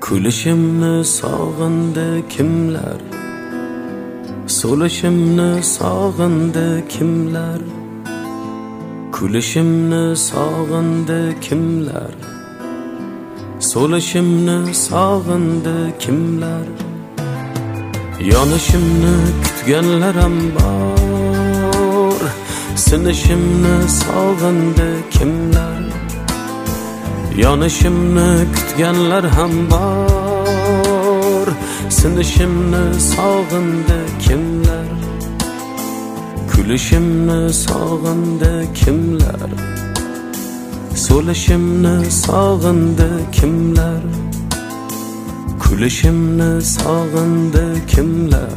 Kulishimni sog'indi kimlar, so'lishimni sog'indi kimlar, kulishimni sog'indi kimlar, so'lishimni sog'indi kimlar, yonishimni kutganlar ham bor, sinishimni sog'indi kimlar, yonishimni kutganlar ham bor, sinishimni sog'indi kimlar, kulishimni sog'indi kimlar, so'lishimni sog'indi kimlar, kulishimni sog'indi kimlar.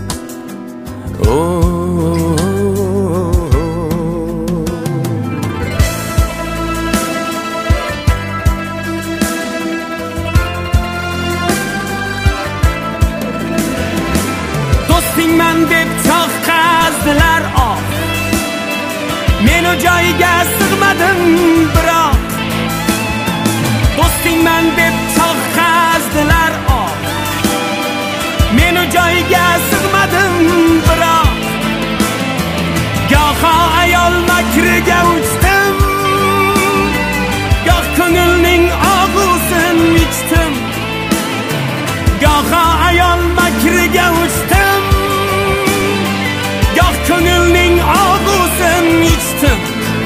Do'stingman deb choq qazdilar, men o joyga sig'madim biroq. Do'stingman deb choq qazdilar, men o joyga sig'madim biroq. Goho ayol makriga uchdim, goh ko'ngilning og'usin ichdim. Goho ayol makriga uchdim, goh ko'ngilning og'usin ichdim.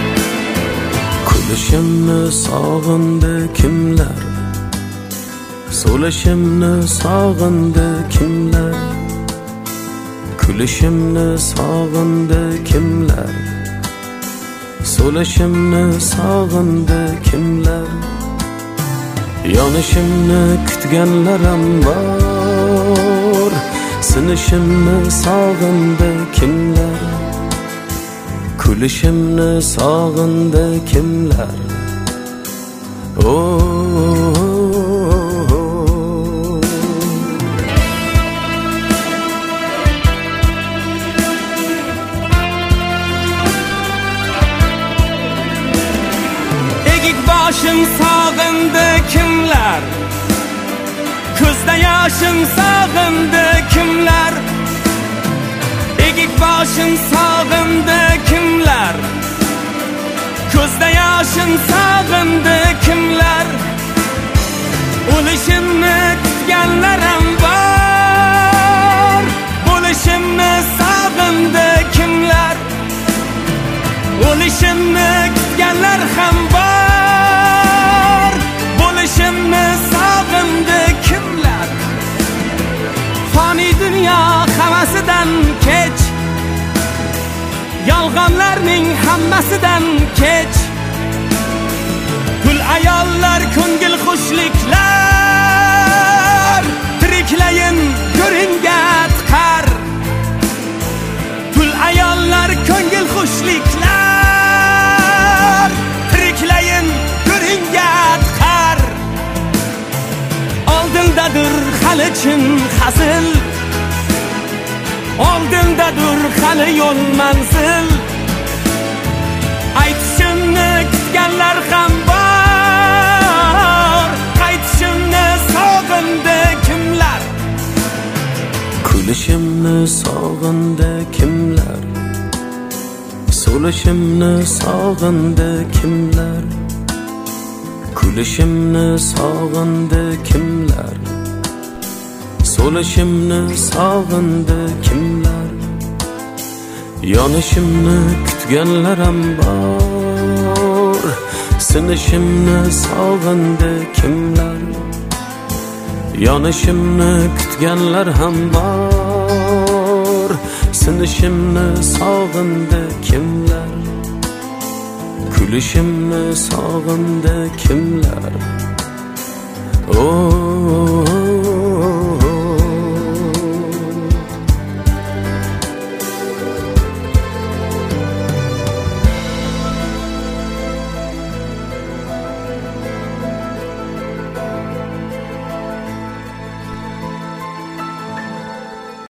Kulishimni sog'indi kimlar, so'lishimni sog'indi kimlar, kulishimni sog'indi kimlar, so'lishimni sog'indi kimlar, yonishimni kutganlar ham bor, sinishimni sog'indi kimlar, kulishimni sog'indi kimlar. Egik boshim sog'indi kimlar, ko'zda yoshim sog'indi kimlar. Egik boshim sog'indi kimlar, ko'zda yoshim sog'indi kimlar. O'lishimni kutganlar ham bor, bo'lishimni sog'indi kimlar. O'lishimni kutganlar ham bor, bo'lishimni sog'indi kimlar. Fani dunyo havasidan kech, yolg'onlarning hammasidan kech. Gul ayollar ko'ngil xushliklar, tiriklayin ko'ringa tiqar. Gul ayollar ko'ngil xushliklar, tiriklayin ko'ringa tiqar. Oldindadir hali chin hazil, oldindadir hali yo'l manzil. Aytishimni kutganlar ham bor, qaytishimni sog'indi kimlar. Kulishimni sog'indi kimlar, so'lishimni sog'indi kimlar, kulishimni sog'indi kimlar, so'lishimni sog'indi kimlar, yonishimni kutganlar ham bor, sinishimni sog'indi kimlar, yonishimni kutganlar ham bor, sinishimni sog'indi kimlar, kulishimni sog'indi kimlar.